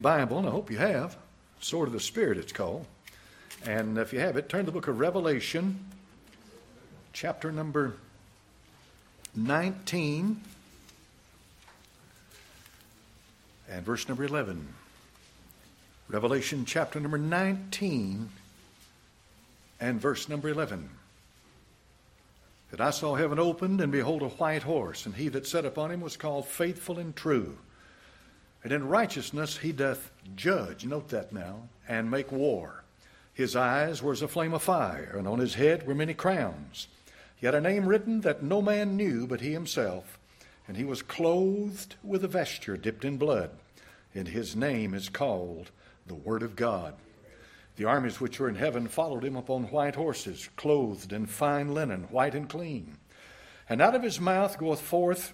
Bible, and I hope you have. Sword of the Spirit, it's called. And if you have it, turn to the book of Revelation, chapter number 19 and verse number 11. Revelation chapter number 19 and verse number 11. That I saw heaven opened, and behold a white horse, and he that sat upon him was called Faithful and True. And in righteousness he doth judge, note that now, and make war. His eyes were as a flame of fire, and on his head were many crowns. He had a name written that no man knew but he himself, and he was clothed with a vesture dipped in blood, and his name is called the Word of God. The armies which were in heaven followed him upon white horses, clothed in fine linen, white and clean. And out of his mouth goeth forth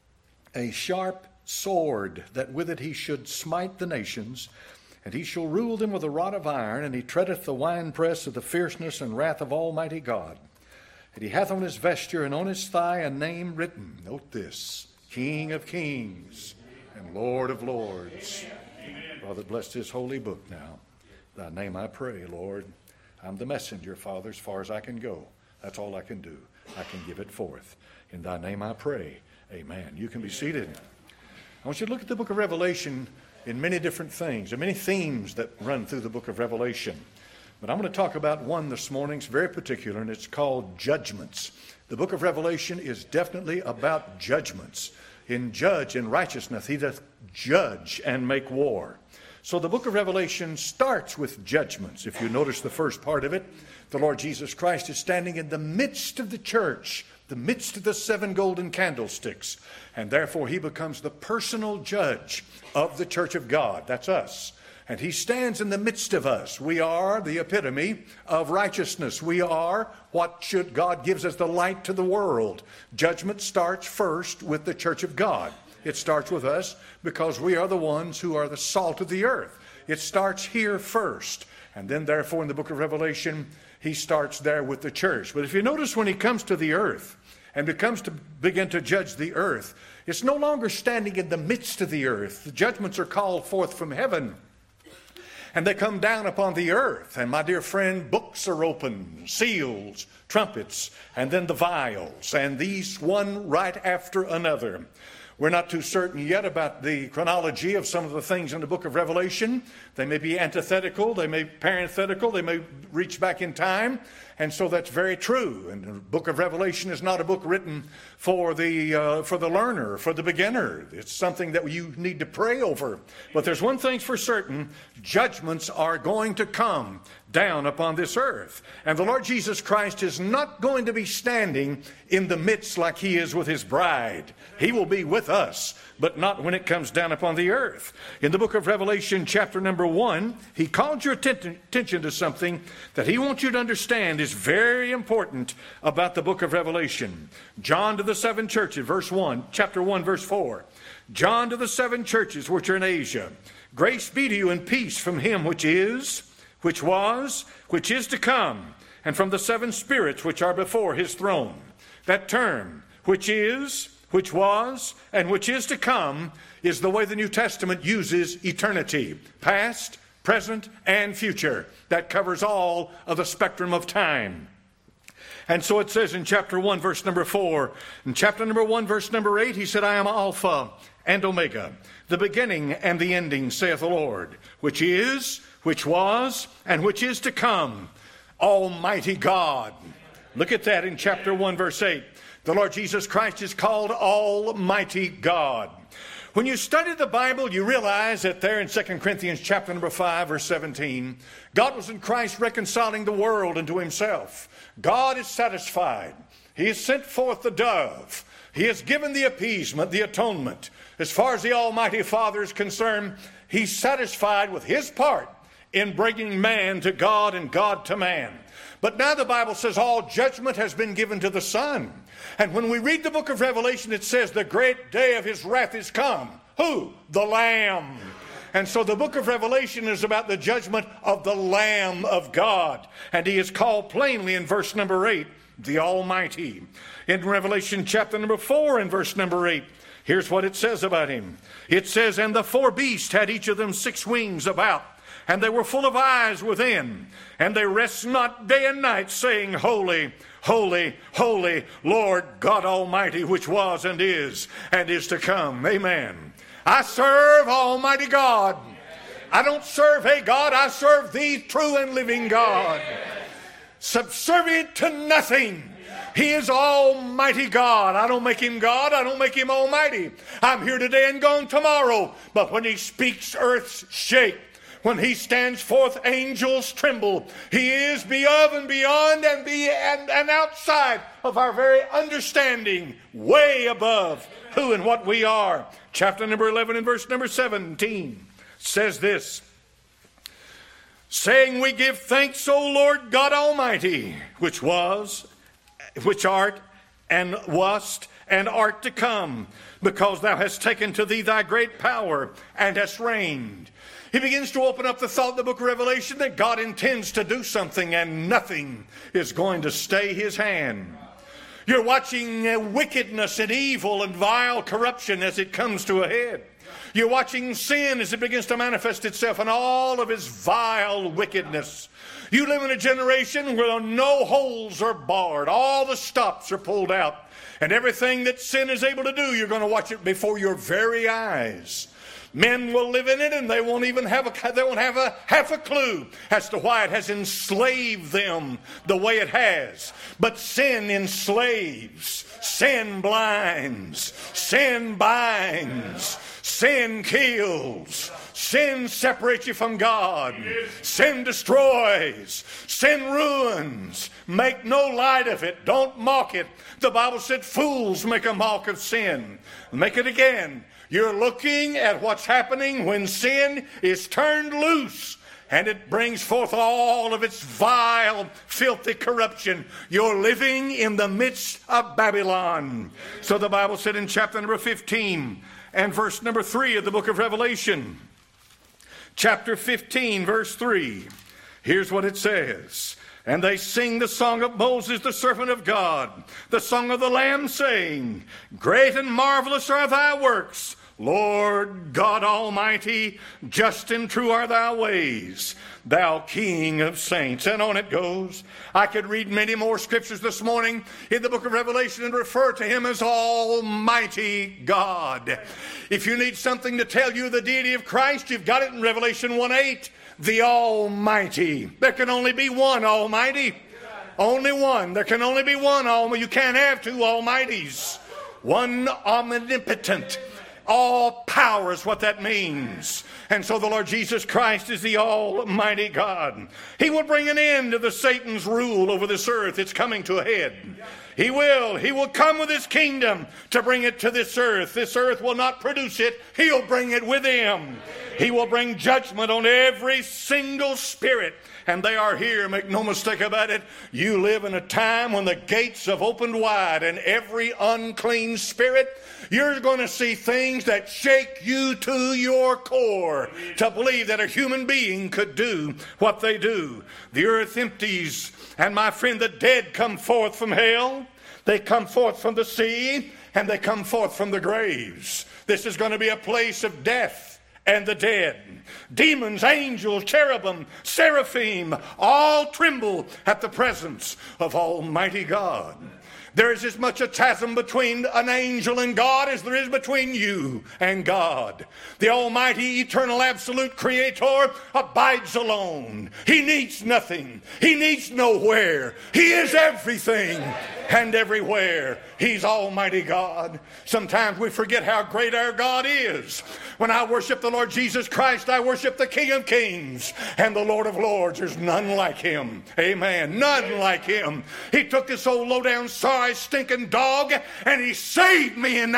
a sharp sword, that with it he should smite the nations, and he shall rule them with a rod of iron, and he treadeth the winepress of the fierceness and wrath of Almighty God. And he hath on his vesture and on his thigh a name written, note this, King of Kings and Lord of Lords. Father, bless this holy book now. Thy name I pray, Lord. I'm the messenger, Father, as far as I can go. That's all I can do. I can give it forth. In thy name I pray. Amen. You can be seated. I want you to look at the book of Revelation in many different things. There are many themes that run through the book of Revelation. But I'm going to talk about one this morning. It's very particular, and it's called judgments. The book of Revelation is definitely about judgments. In righteousness, he doth judge and make war. So the book of Revelation starts with judgments. If you notice the first part of it, the Lord Jesus Christ is standing in the midst of the church, the midst of the seven golden candlesticks, and therefore he becomes the personal judge of the church of God. That's us. And he stands in the midst of us. We are the epitome of righteousness. We are what God gives as the light to the world. Judgment starts first with the church of God. It starts with us because we are the ones who are the salt of the earth. It starts here first. And then therefore in the book of Revelation, he starts there with the church. But if you notice, when he comes to the earth and becomes to begin to judge the earth, it's no longer standing in the midst of the earth. The judgments are called forth from heaven, and they come down upon the earth. And my dear friend, books are opened, seals, trumpets, and then the vials, and these one right after another. We're not too certain yet about the chronology of some of the things in the book of Revelation. They may be antithetical, they may be parenthetical, they may reach back in time. And so that's very true. And the book of Revelation is not a book written for the learner, for the beginner. It's something that you need to pray over. But there's one thing for certain: judgments are going to come down upon this earth. And the Lord Jesus Christ is not going to be standing in the midst like he is with his bride. He will be with us, but not when it comes down upon the earth. In the book of Revelation, chapter number 1, he called your attention to something that he wants you to understand is very important about the book of Revelation. John to the seven churches, chapter 1, verse 4. John to the seven churches which are in Asia. Grace be to you and peace from him which is, which was, which is to come, and from the seven spirits which are before his throne. That term, which is, which was, and which is to come, is the way the New Testament uses eternity. Past, present, and future. That covers all of the spectrum of time. And so it says in chapter 1, verse number 4. In chapter number 1, verse number 8, he said, I am Alpha and Omega, the beginning and the ending, saith the Lord, which is, which was, and which is to come, Almighty God. Look at that in chapter 1, verse 8. The Lord Jesus Christ is called Almighty God. When you study the Bible, you realize that there in 2 Corinthians chapter number 5, verse 17, God was in Christ reconciling the world unto himself. God is satisfied. He has sent forth the dove. He has given the appeasement, the atonement. As far as the Almighty Father is concerned, he's satisfied with his part in bringing man to God and God to man. But now the Bible says all judgment has been given to the Son. And when we read the book of Revelation, it says the great day of his wrath is come. Who? The Lamb. And so the book of Revelation is about the judgment of the Lamb of God. And he is called plainly in verse number 8, the Almighty. In Revelation chapter number 4 and verse number 8, Here's what it says about him. It says, and the four beasts had each of them 6 wings about, and they were full of eyes within, and they rest not day and night, saying, Holy, holy, holy, Lord God Almighty, which was and is to come. Amen. I serve Almighty God. I don't serve a God. I serve the true and living God. Subservient to nothing. He is Almighty God. I don't make him God. I don't make him Almighty. I'm here today and gone tomorrow. But when he speaks, earths shake. When he stands forth, angels tremble. He is above and beyond and outside of our very understanding. Way above who and what we are. Chapter number 11 and verse number 17 says this. Saying, we give thanks, O Lord God Almighty, which art, and wast, and art to come, because thou hast taken to thee thy great power, and hast reigned. He begins to open up the thought in the book of Revelation that God intends to do something, and nothing is going to stay his hand. You're watching wickedness and evil and vile corruption as it comes to a head. You're watching sin as it begins to manifest itself in all of its vile wickedness. You live in a generation where no holes are barred. All the stops are pulled out. And everything that sin is able to do, you're going to watch it before your very eyes. Men will live in it and they won't have a half a clue as to why it has enslaved them the way it has. But sin enslaves, sin blinds, sin binds, sin kills, sin separates you from God, sin destroys, sin ruins. Make no light of it. Don't mock it. The Bible said fools make a mock of sin. Make it again. You're looking at what's happening when sin is turned loose and it brings forth all of its vile, filthy corruption. You're living in the midst of Babylon. So the Bible said in chapter number 15 and verse number 3 of the book of Revelation, chapter 15, verse 3, here's what it says. And they sing the song of Moses, the servant of God, the song of the Lamb, saying, Great and marvelous are thy works, Lord God Almighty, just and true are thy ways, thou King of saints. And on it goes. I could read many more scriptures this morning in the book of Revelation and refer to him as Almighty God. If you need something to tell you the deity of Christ, you've got it in Revelation 1:8. The Almighty. There can only be one Almighty. Only one. There can only be one Almighty. You can't have two Almighties. One omnipotent. All power is what that means. And so the Lord Jesus Christ is the Almighty God. He will bring an end to the Satan's rule over this earth. It's coming to a head. He will. He will come with his kingdom to bring it to this earth. This earth will not produce it. He'll bring it with him. He will bring judgment on every single spirit. And they are here, make no mistake about it. You live in a time when the gates have opened wide, and every unclean spirit, you're going to see things that shake you to your core to believe that a human being could do what they do. The earth empties, and my friend, the dead come forth from hell. They come forth from the sea, and they come forth from the graves. This is going to be a place of death and the dead. Demons, angels, cherubim, seraphim, all tremble at the presence of Almighty God. There is as much a chasm between an angel and God as there is between you and God. The Almighty, eternal, absolute Creator abides alone. He needs nothing. He needs nowhere. He is everything and everywhere. He's Almighty God. Sometimes we forget how great our God is. When I worship the Lord Jesus Christ, I worship the King of Kings and the Lord of Lords. There's none like him. Amen. None like him. He took this old low-down, sorry, stinking dog, and he saved me in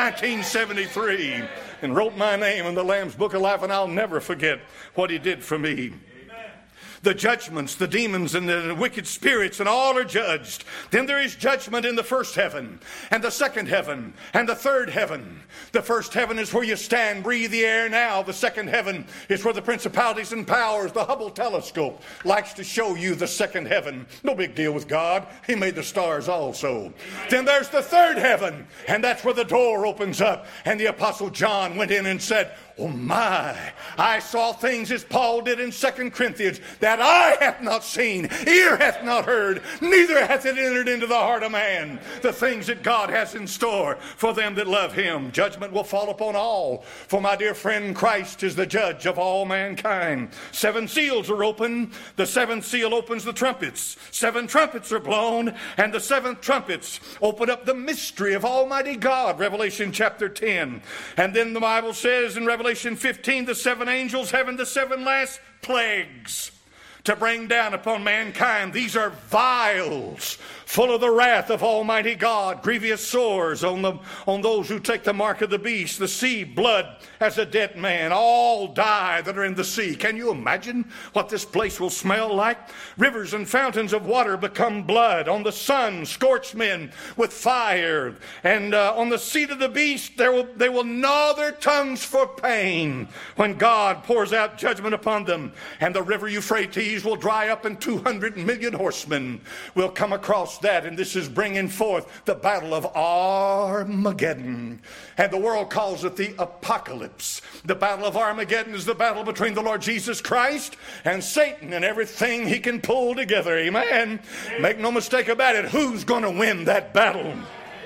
1973 and wrote my name in the Lamb's Book of Life, and I'll never forget what he did for me. the judgments, the demons and the wicked spirits, and all are judged. Then there is judgment in the first heaven, and the second heaven, and the third heaven. The first heaven is where you stand, breathe the air now. The second heaven is where the principalities and powers, the Hubble telescope likes to show you the second heaven. No big deal with God. He made the stars also. Then there's the third heaven, and that's where the door opens up. And the Apostle John went in and said, oh my, I saw things, as Paul did in 2 Corinthians, that eye hath not seen, ear hath not heard, neither hath it entered into the heart of man, the things that God has in store for them that love him. Judgment will fall upon all, for my dear friend, Christ is the judge of all mankind. 7 seals are open. The 7th seal opens the trumpets. 7 trumpets are blown, and the 7th trumpets open up the mystery of Almighty God, Revelation chapter 10. And then the Bible says in Revelation 15, the 7 angels having the 7 last plagues to bring down upon mankind. These are vials full of the wrath of Almighty God, grievous sores on those who take the mark of the beast, the sea, blood as a dead man. All die that are in the sea. Can you imagine what this place will smell like? Rivers and fountains of water become blood. On the sun, scorch men with fire. And on the seat of the beast, they will gnaw their tongues for pain when God pours out judgment upon them. And the river Euphrates will dry up, and 200 million horsemen will come across that. And this is bringing forth the battle of Armageddon. And the world calls it the apocalypse. The battle of Armageddon is the battle between the Lord Jesus Christ and Satan and everything he can pull together. Amen. Make no mistake about it. Who's going to win that battle?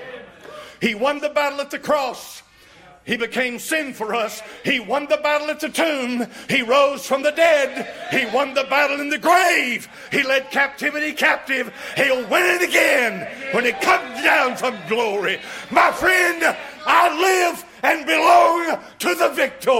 He won the battle at the cross. He became sin for us. He won the battle at the tomb. He rose from the dead. He won the battle in the grave. He led captivity captive. He'll win it again when he comes down from glory. My friend, I live and belong to the victor.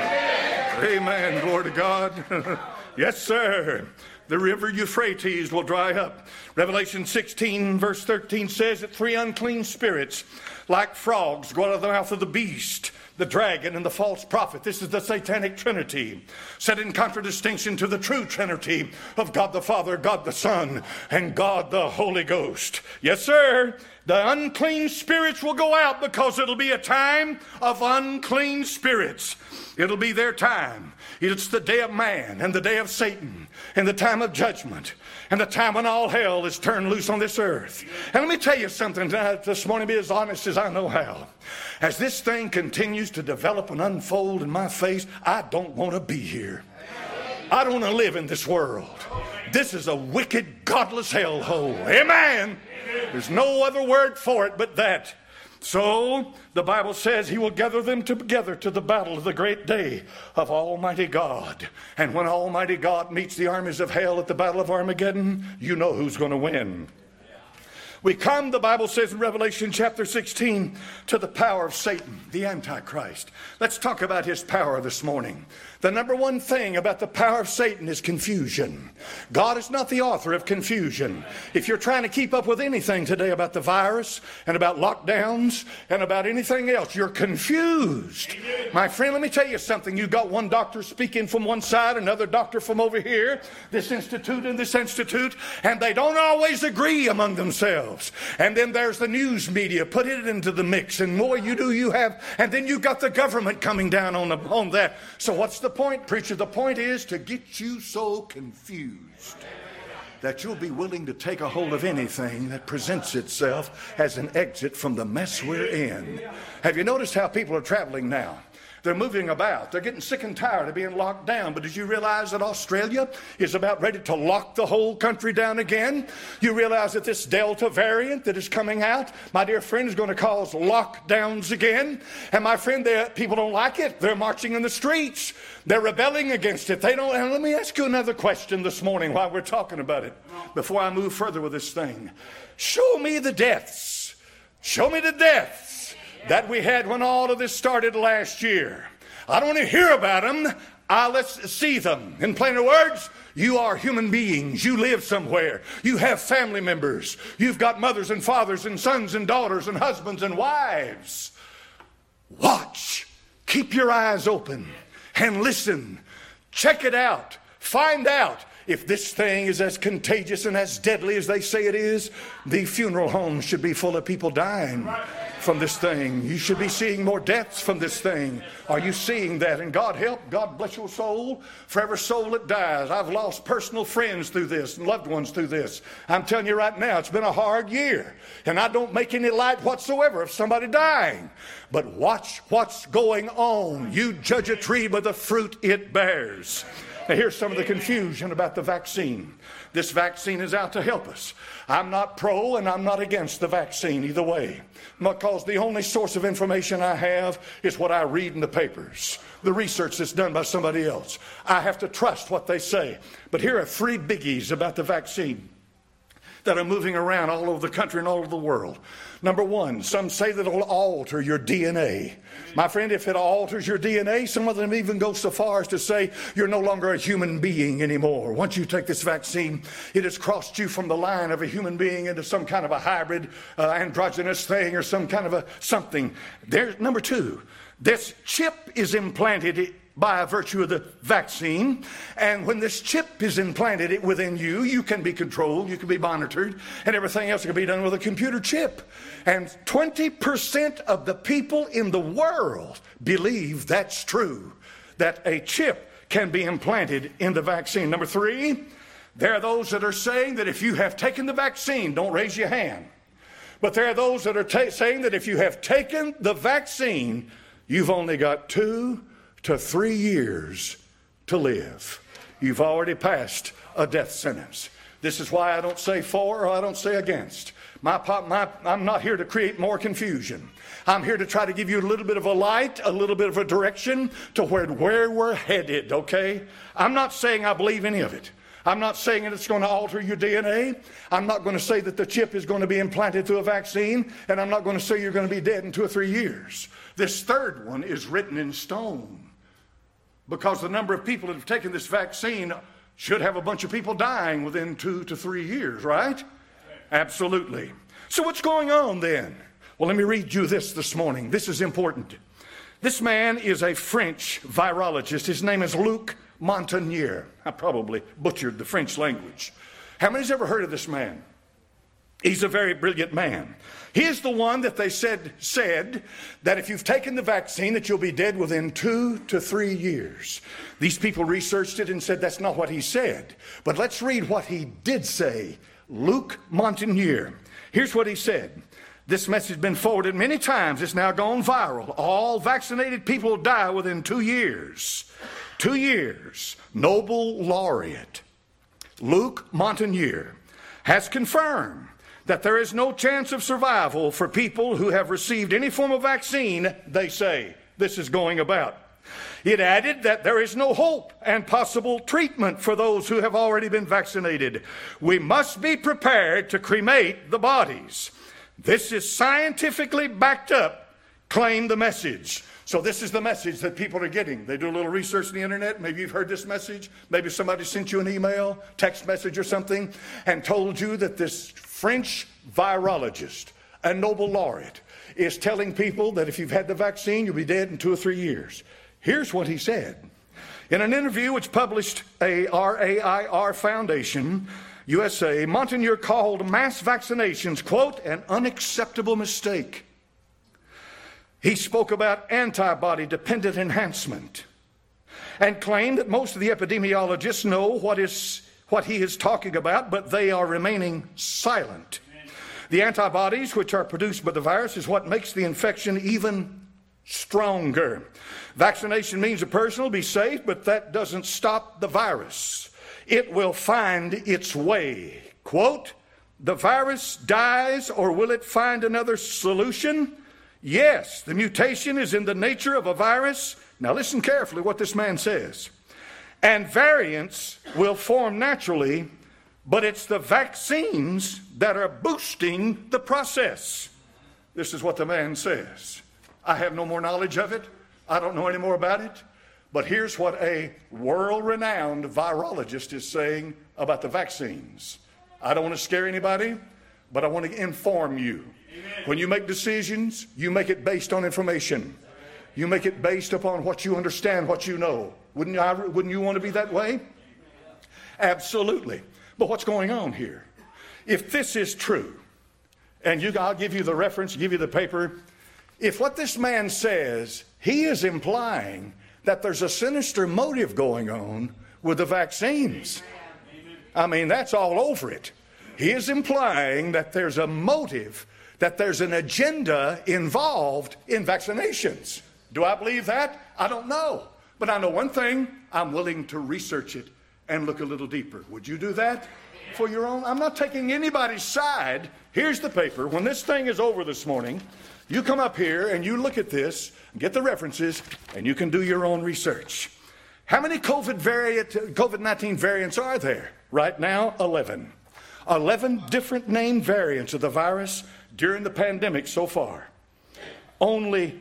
Amen. Glory to God. Yes, sir. The river Euphrates will dry up. Revelation 16 verse 13 says that 3 unclean spirits like frogs go out of the mouth of the beast, the dragon, and the false prophet. This is the satanic trinity, set in contradistinction to the true trinity of God the Father, God the Son, and God the Holy Ghost. Yes, sir. The unclean spirits will go out because it'll be a time of unclean spirits. It'll be their time. It's the day of man and the day of Satan and the time of judgment and the time when all hell is turned loose on this earth. And let me tell you something tonight, this morning, be as honest as I know how. As this thing continues to develop and unfold in my face, I don't want to be here. I don't want to live in this world. This is a wicked, godless hellhole. Amen. There's no other word for it but that. So the Bible says he will gather them together to the battle of the great day of Almighty God. And when Almighty God meets the armies of hell at the battle of Armageddon, you know who's going to win. We come, the Bible says in Revelation chapter 16, to the power of Satan, the Antichrist. Let's talk about his power this morning. The number one thing about the power of Satan is confusion. God is not the author of confusion. If you're trying to keep up with anything today about the virus and about lockdowns and about anything else, you're confused. My friend, let me tell you something. You've got one doctor speaking from one side, another doctor from over here, this institute and this institute, and they don't always agree among themselves. And then there's the news media, put it into the mix, and more you do, you have, and then you've got the government coming down on that. So what's the point, preacher? The point is to get you so confused that you'll be willing to take a hold of anything that presents itself as an exit from the mess we're in. Have you noticed how people are traveling now? They're moving about. They're getting sick and tired of being locked down. But did you realize that Australia is about ready to lock the whole country down again? You realize that this Delta variant that is coming out, my dear friend, is going to cause lockdowns again. And my friend, people don't like it. They're marching in the streets. They're rebelling against it. They don't. And let me ask you another question this morning while we're talking about it, before I move further with this thing. Show me the deaths. Show me the deaths that we had when all of this started last year. I don't want to hear about them. Let's see them. In plainer words, you are human beings. You live somewhere. You have family members. You've got mothers and fathers and sons and daughters and husbands and wives. Watch. Keep your eyes open and listen. Check it out. Find out If this thing is as contagious and as deadly as they say it is, the funeral homes should be full of people dying from this thing. You should be seeing more deaths from this thing. Are you seeing that? And God help, God bless your soul for every soul that dies. I've lost personal friends through this and loved ones through this. I'm telling you right now, it's been a hard year. And I don't make any light whatsoever of somebody dying. But watch what's going on. You judge a tree by the fruit it bears. Now here's some of the confusion about the vaccine. This vaccine is out to help us. I'm not pro and I'm not against the vaccine either way, because the only source of information I have is what I read in the papers, the research that's done by somebody else. I have to trust what they say. But here are 3 biggies about the vaccine that are moving around all over the country and all over the world. Number 1, some say that it'll alter your DNA. My friend, if it alters your DNA, some of them even go so far as to say you're no longer a human being anymore. Once you take this vaccine, it has crossed you from the line of a human being into some kind of a hybrid androgynous thing or some kind of a something. There's number 2, this chip is implanted by virtue of the vaccine. And when this chip is implanted within you, you can be controlled, you can be monitored, and everything else can be done with a computer chip. And 20% of the people in the world believe that's true, that a chip can be implanted in the vaccine. Number 3, there are those that are saying that if you have taken the vaccine, don't raise your hand, but there are those that are saying that if you have taken the vaccine, you've only got 2 to 3 years to live. You've already passed a death sentence. This is why I don't say for or I don't say against. I'm not here to create more confusion. I'm here to try to give you a little bit of a light, a little bit of a direction to where we're headed, okay? I'm not saying I believe any of it. I'm not saying that it's going to alter your DNA. I'm not going to say that the chip is going to be implanted through a vaccine, and I'm not going to say you're going to be dead in 2 or 3 years. This third one is written in stone, because the number of people that have taken this vaccine should have a bunch of people dying within 2 to 3 years, right? Absolutely. So what's going on then? Well, let me read you this morning. This is important. This man is a French virologist. His name is Luc Montagnier. I probably butchered the French language. How many's ever heard of this man? He's a very brilliant man. He is the one that they said that if you've taken the vaccine that you'll be dead within 2 to 3 years. These people researched it and said that's not what he said. But let's read what he did say. Luc Montagnier. Here's what he said. This message has been forwarded many times. It's now gone viral. All vaccinated people die within 2 years. 2 years. Nobel laureate Luc Montagnier has confirmed that there is no chance of survival for people who have received any form of vaccine, they say. This is going about. It added that there is no hope and possible treatment for those who have already been vaccinated. We must be prepared to cremate the bodies. This is scientifically backed up, claimed the message. So this is the message that people are getting. They do a little research on the internet. Maybe you've heard this message. Maybe somebody sent you an email, text message or something, and told you that this French virologist and Nobel laureate is telling people that if you've had the vaccine, you'll be dead in 2 or 3 years. Here's what he said. In an interview which published a RAIR Foundation, USA, Montagnier called mass vaccinations, quote, an unacceptable mistake. He spoke about antibody-dependent enhancement and claimed that most of the epidemiologists know what he is talking about, but they are remaining silent. The antibodies which are produced by the virus is what makes the infection even stronger. Vaccination means a person will be safe, but that doesn't stop the virus. It will find its way. Quote, the virus dies, or will it find another solution? Yes, the mutation is in the nature of a virus. Now listen carefully what this man says. And variants will form naturally, but it's the vaccines that are boosting the process. This is what the man says. I have no more knowledge of it. I don't know any more about it. But here's what a world-renowned virologist is saying about the vaccines. I don't want to scare anybody, but I want to inform you. Amen. When you make decisions, you make it based on information. You make it based upon what you understand, what you know. Wouldn't you want to be that way? Absolutely. But what's going on here? If this is true, and I'll give you the reference, give you the paper. If what this man says, he is implying that there's a sinister motive going on with the vaccines. I mean, that's all over it. He is implying that there's a motive, that there's an agenda involved in vaccinations. Do I believe that? I don't know. But I know one thing, I'm willing to research it and look a little deeper. Would you do that for your own? I'm not taking anybody's side. Here's the paper. When this thing is over this morning, you come up here and you look at this, get the references, and you can do your own research. How many COVID-19 variants are there? Right now, 11. 11 different named variants of the virus during the pandemic so far. Only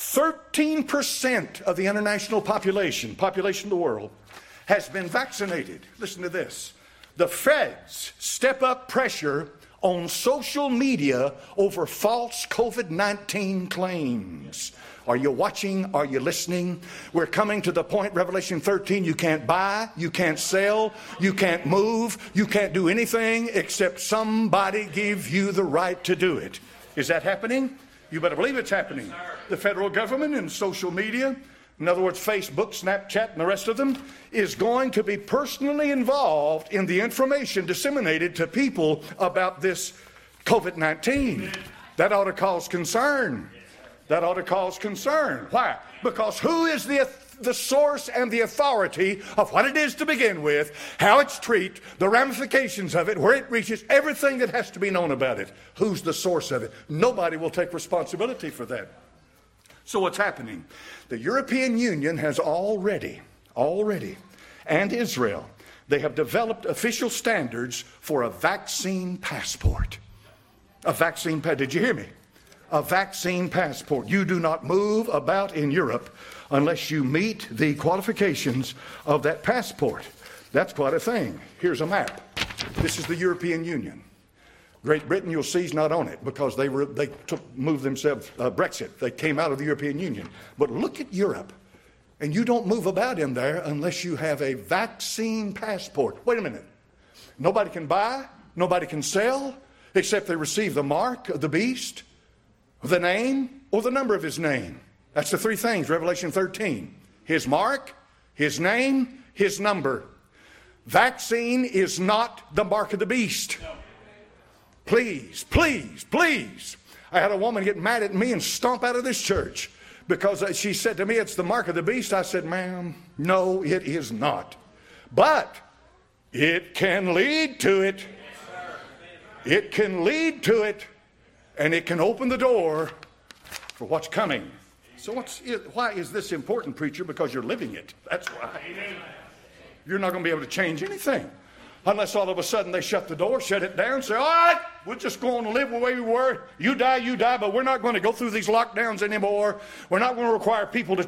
13% of the international population of the world, has been vaccinated. Listen to this. The feds step up pressure on social media over false COVID-19 claims. Are you watching? Are you listening? We're coming to the point, Revelation 13, you can't buy, you can't sell, you can't move, you can't do anything except somebody give you the right to do it. Is that happening? You better believe it's happening. The federal government and social media, in other words, Facebook, Snapchat, and the rest of them, is going to be personally involved in the information disseminated to people about this COVID-19. That ought to cause concern. That ought to cause concern. Why? Because who is the source and the authority of what it is to begin with, how it's treated, the ramifications of it, where it reaches, everything that has to be known about it. Who's the source of it? Nobody will take responsibility for that. So what's happening? The European Union has already, and Israel, they have developed official standards for a vaccine passport. Did you hear me? A vaccine passport. You do not move about in Europe unless you meet the qualifications of that passport. That's quite a thing. Here's a map. This is the European Union. Great Britain, you'll see, is not on it because they moved themselves, Brexit. They came out of the European Union. But look at Europe. And you don't move about in there unless you have a vaccine passport. Wait a minute. Nobody can buy, nobody can sell, except they receive the mark of the beast, the name, or the number of his name. That's the three things, Revelation 13. His mark, his name, his number. Vaccine is not the mark of the beast. Please, please, please. I had a woman get mad at me and stomp out of this church because she said to me, it's the mark of the beast. I said, ma'am, no, it is not. But it can lead to it. It can lead to it. And it can open the door for what's coming. So why is this important, preacher? Because you're living it. That's why. You're not going to be able to change anything. Unless all of a sudden they shut the door, shut it down, say, all right, we're just going to live the way we were. You die, but we're not going to go through these lockdowns anymore. We're not going to require people to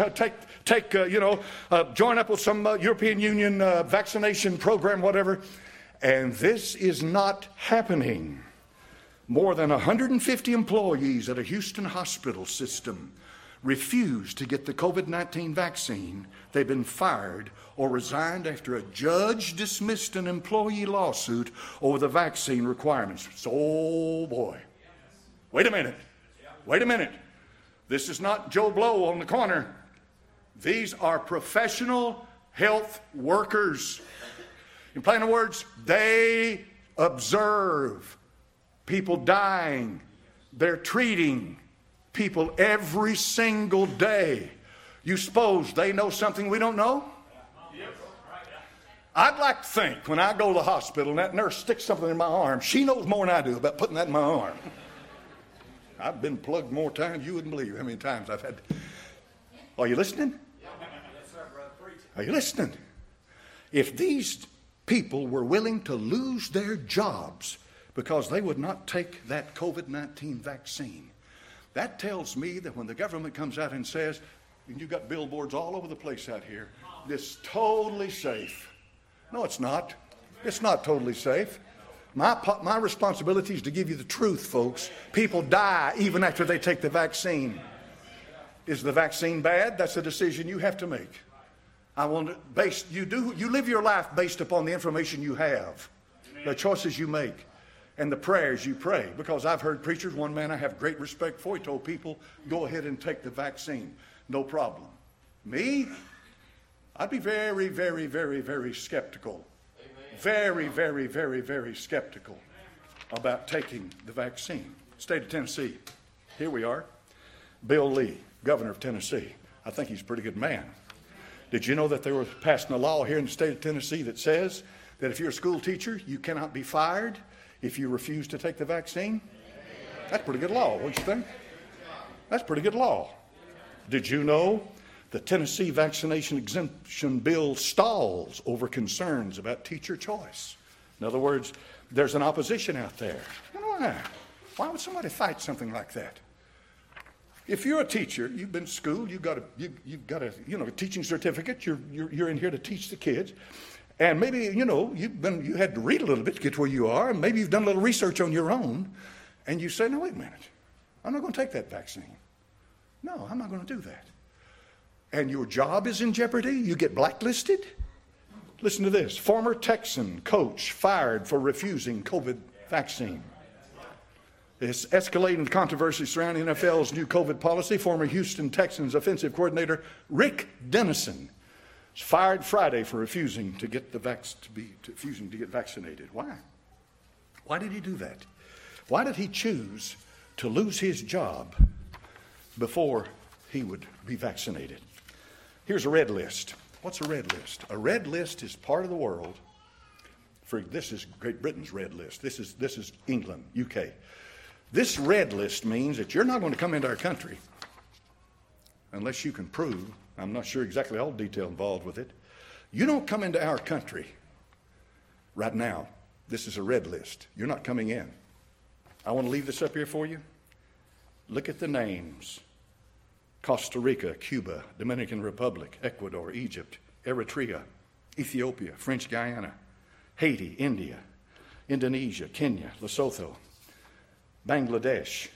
join up with some European Union vaccination program, whatever. And this is not happening. More than 150 employees at a Houston hospital system refused to get the COVID-19 vaccine. They've been fired or resigned after a judge dismissed an employee lawsuit over the vaccine requirements. So, oh boy. Wait a minute. This is not Joe Blow on the corner. These are professional health workers. In plain words, they observe people dying. They're treating people every single day. You suppose they know something we don't know? I'd like to think when I go to the hospital and that nurse sticks something in my arm, she knows more than I do about putting that in my arm. I've been plugged more times, you wouldn't believe how many times I've had. Are you listening? Are you listening? If these people were willing to lose their jobs because they would not take that COVID-19 vaccine, that tells me that when the government comes out and says, and you've got billboards all over the place out here, it's totally safe. No, it's not. It's not totally safe. My responsibility is to give you the truth, folks. People die even after they take the vaccine. Is the vaccine bad? That's a decision you have to make. You live your life based upon the information you have, the choices you make, and the prayers you pray. Because I've heard preachers, one man I have great respect for, he told people, go ahead and take the vaccine. No problem. Me? I'd be very, very, very, very skeptical. Very, very, very, very skeptical about taking the vaccine. State of Tennessee. Here we are. Bill Lee, governor of Tennessee. I think he's a pretty good man. Did you know that they were passing a law here in the state of Tennessee that says that if you're a school teacher, you cannot be fired if you refuse to take the vaccine? That's a pretty good law, don't you think? That's a pretty good law. Did you know the Tennessee vaccination exemption bill stalls over concerns about teacher choice? In other words, there's an opposition out there. Why would somebody fight something like that? If you're a teacher, you've been schooled, you've got a teaching certificate, you're in here to teach the kids, and maybe you had to read a little bit to get where you are, and maybe you've done a little research on your own, and you say, no, wait a minute, I'm not going to take that vaccine. No, I'm not going to do that. And your job is in jeopardy, you get blacklisted. Listen to this. Former Texan coach fired for refusing COVID vaccine. It's escalating controversy surrounding NFL's new COVID policy. Former Houston Texans offensive coordinator Rick Dennison was fired Friday for refusing to get vaccinated. Why? Why did he do that? Why did he choose to lose his job before he would be vaccinated? Here's a red list. What's a red list? A red list is part of the world. This is Great Britain's red list. This is England, UK. This red list means that you're not going to come into our country unless you can prove, I'm not sure exactly all the detail involved with it, you don't come into our country right now. This is a red list. You're not coming in. I want to leave this up here for you. Look at the names. Costa Rica, Cuba, Dominican Republic, Ecuador, Egypt, Eritrea, Ethiopia, French Guiana, Haiti, India, Indonesia, Kenya, Lesotho, Bangladesh.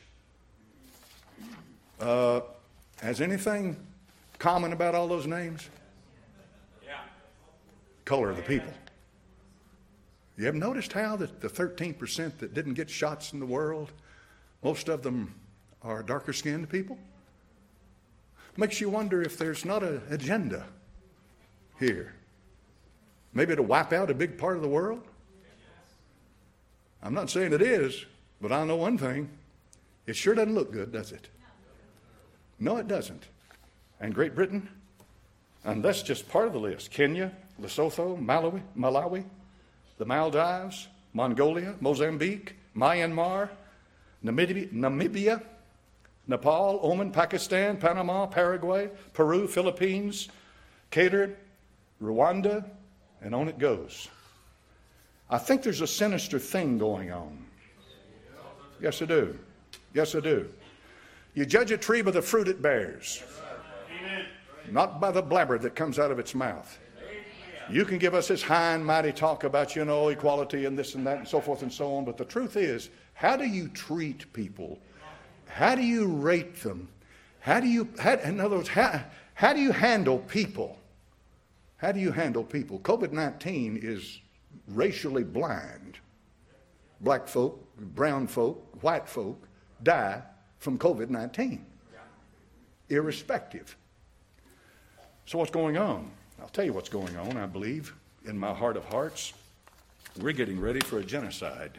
Has anything common about all those names? Yeah. Color of the people. You have noticed how that the 13% that didn't get shots in the world, most of them are darker skinned people? Makes you wonder if there's not an agenda here. Maybe to wipe out a big part of the world? I'm not saying it is, but I know one thing. It sure doesn't look good, does it? No, it doesn't. And Great Britain, and that's just part of the list. Kenya, Lesotho, Malawi, the Maldives, Mongolia, Mozambique, Myanmar, Namibia, Nepal, Oman, Pakistan, Panama, Paraguay, Peru, Philippines, Qatar, Rwanda, and on it goes. I think there's a sinister thing going on. Yes, I do. Yes, I do. You judge a tree by the fruit it bears, not by the blabber that comes out of its mouth. You can give us this high and mighty talk about, equality and this and that and so forth and so on, but the truth is, how do you treat people? How do you rate them? In other words, how do you handle people? How do you handle people? COVID-19 is racially blind. Black folk, brown folk, white folk die from COVID-19, irrespective. So what's going on? I'll tell you what's going on, I believe, in my heart of hearts. We're getting ready for a genocide.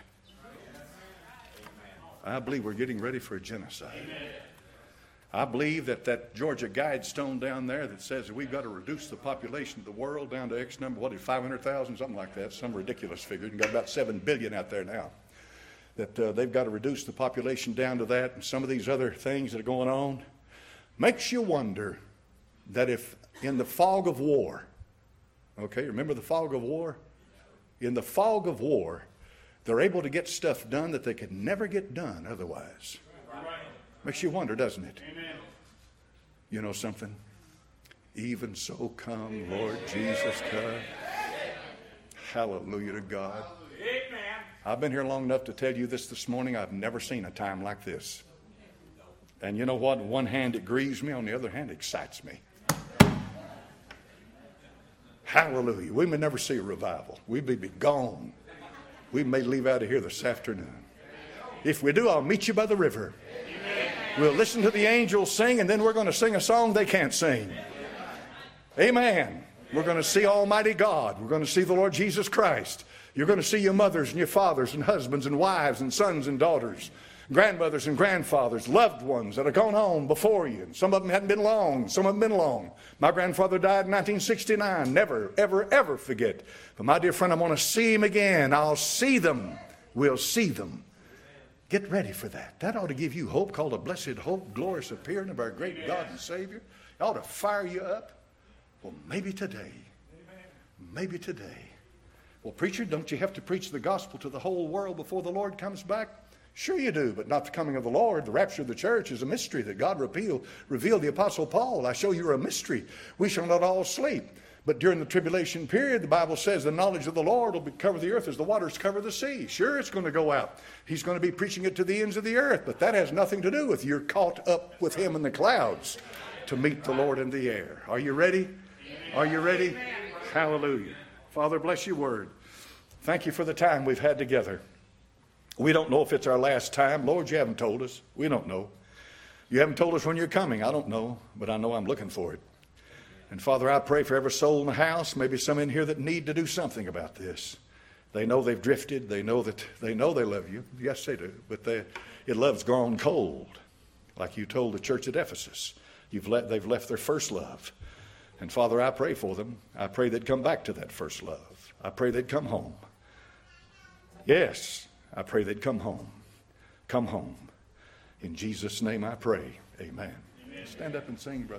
I believe we're getting ready for a genocide. I believe that Georgia Guidestone down there that says that we've got to reduce the population of the world down to X number, 500,000, something like that, some ridiculous figure. You've got about 7 billion out there now. That they've got to reduce the population down to that, and some of these other things that are going on. Makes you wonder that if in the fog of war, okay, remember the fog of war? In the fog of war, they're able to get stuff done that they could never get done otherwise. Makes you wonder, doesn't it? Amen. You know something? Even so come, Lord Jesus Christ. Hallelujah to God. Amen. I've been here long enough to tell you this morning. I've never seen a time like this. And you know what? On one hand, it grieves me. On the other hand, it excites me. Hallelujah. We may never see a revival. We may be gone. We may leave out of here this afternoon. If we do, I'll meet you by the river. We'll listen to the angels sing, and then we're going to sing a song they can't sing. Amen. We're going to see Almighty God. We're going to see the Lord Jesus Christ. You're going to see your mothers and your fathers and husbands and wives and sons and daughters, grandmothers and grandfathers, loved ones that have gone on before you. And some of them hadn't been long. Some of them been long. My grandfather died in 1969. Never, ever, ever forget. But my dear friend, I'm going to see him again. I'll see them. We'll see them. Get ready for that. That ought to give you hope, called a blessed hope, glorious appearing of our great God and Savior. It ought to fire you up. Well, maybe today. Maybe today. Well, preacher, don't you have to preach the gospel to the whole world before the Lord comes back? Sure you do, but not the coming of the Lord. The rapture of the church is a mystery that God revealed the Apostle Paul. I show you a mystery. We shall not all sleep. But during the tribulation period, the Bible says the knowledge of the Lord will cover the earth as the waters cover the sea. Sure, it's going to go out. He's going to be preaching it to the ends of the earth, but that has nothing to do with you're caught up with him in the clouds to meet the Lord in the air. Are you ready? Are you ready? Hallelujah. Father, bless your word. Thank you for the time we've had together. We don't know if it's our last time. Lord, you haven't told us. We don't know. You haven't told us when you're coming. I don't know, but I know I'm looking for it. And Father, I pray for every soul in the house, maybe some in here that need to do something about this. They know they've drifted. They know they love you. Yes, they do. But their love's gone cold, like you told the church at Ephesus. They've left their first love. And Father, I pray for them. I pray they'd come back to that first love. I pray they'd come home. Yes, I pray they'd come home. Come home. In Jesus' name I pray. Amen. Stand up and sing, brother.